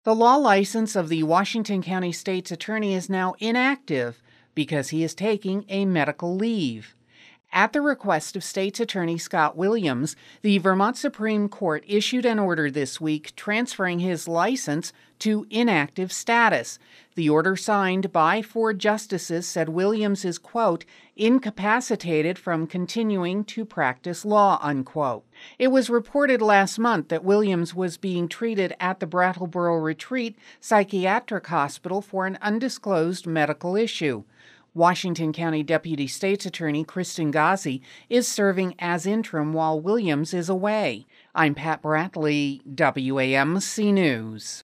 The law license of the Washington County State's Attorney is now inactive because he is taking a medical leave. At the request of State's Attorney Scott Williams, the Vermont Supreme Court issued an order this week transferring his license to inactive status. The order, signed by 4 justices, said Williams is, quote, incapacitated from continuing to practice law, unquote. It was reported last month that Williams was being treated at the Brattleboro Retreat Psychiatric Hospital for an undisclosed medical issue. Washington County Deputy State's Attorney Kristen Ghazi is serving as interim while Williams is away. I'm Pat Bradley, WAMC News.